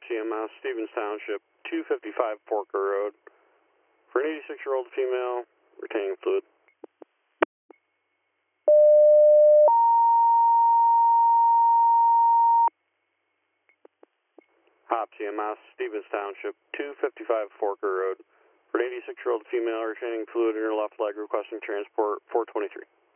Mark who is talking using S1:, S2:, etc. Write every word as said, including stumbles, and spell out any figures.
S1: C M S, Stevens Township, two fifty-five Porker Road. For an eighty-six-year-old female, retaining fluid. Hop C M S, Stevens Township, two fifty-five Porker Road. For an eighty-six-year-old female, retaining fluid in her left leg, requesting transport, four twenty-three.